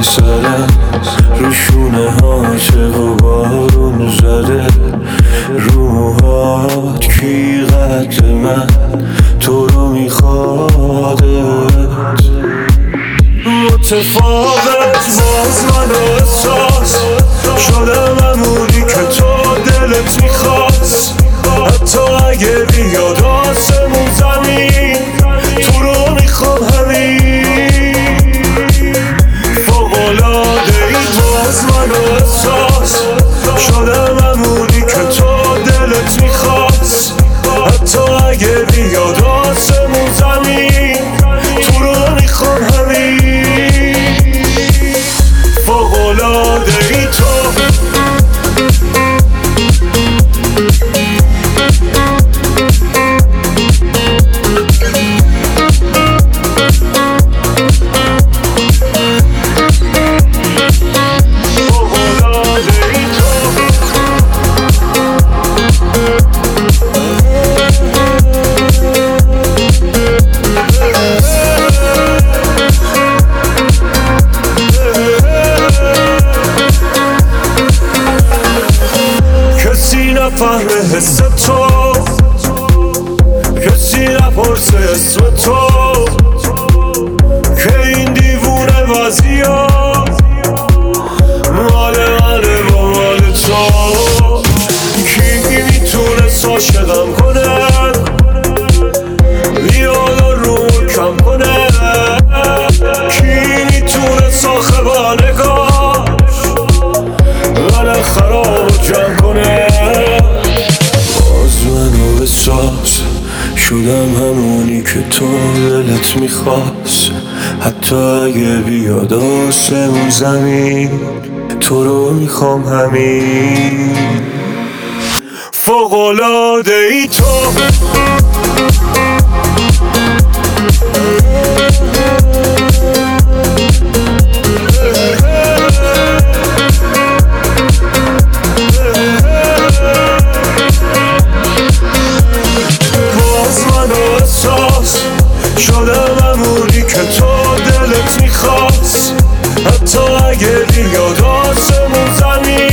سرم رو شونه هاته و بارون زده رو موهات کی قد من تو رو میخوادت متفاوت باز من احساس شدم همونی که تو دلت میخواست حتی اگه بیاد آسمون زمین تو رو میخوام همین فوق‌العاده ای باز من احساس شدم همونی که تو دلت میخواست حتی اگه بیاد آسمون زمین تو رو میخوام همین فوق‌العاده ای تو نفهمه حس تو کسی نپرسه اسم تو که این دیوونه وضعیات مال منه و مال تو کی میتونه عاشقم کنه بیاد و رو کم کنه کی میتونه صاحب نگاش من خراب و جمع کنه احساس شدم همونی که تو دلت میخواست حتی اگه بیاد آسمون زمین تو رو میخوام همین فوق‌العاده ای تو شدم همونی که تو دلت میخواست حتی اگه بیاد آسمون زمین